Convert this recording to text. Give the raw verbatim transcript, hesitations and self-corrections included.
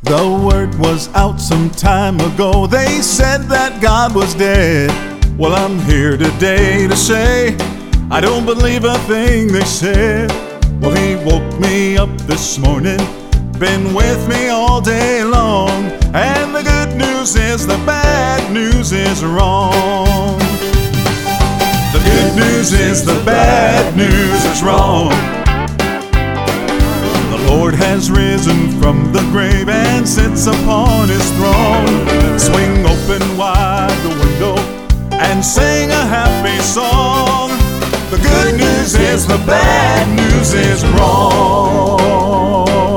The word was out some time ago. They said that God was dead. Well, I'm here today to say I don't believe a thing they said. Well, he woke me up this morning, been with me all day long, and the good news is the bad news is wrong. The good news is the bad news is wrong. The Lord has risen from the grave and sits upon his throne. Swing open wide the window and sing a happy song. The good news is the bad news is wrong.